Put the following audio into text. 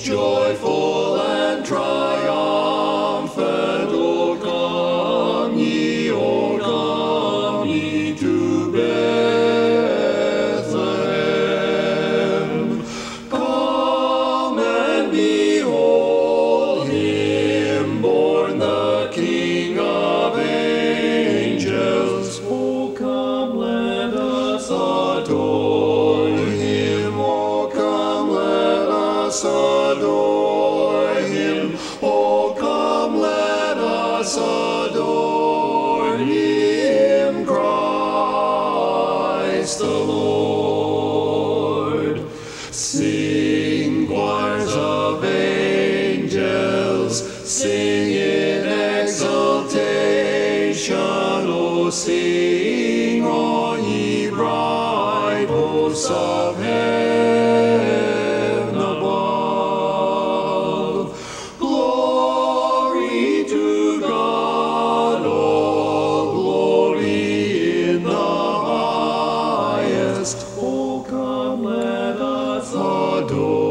joyful and triumphant, O come ye to Bethlehem. Come and behold him born, the King of angels. O come, let us adore him. O come, let us adore him. O come, let us adore him, Christ the Lord. Sing, choirs of angels, sing in exultation. O sing, all ye bright hosts of heaven above. Glory to God, all glory in the highest. O come, let us adore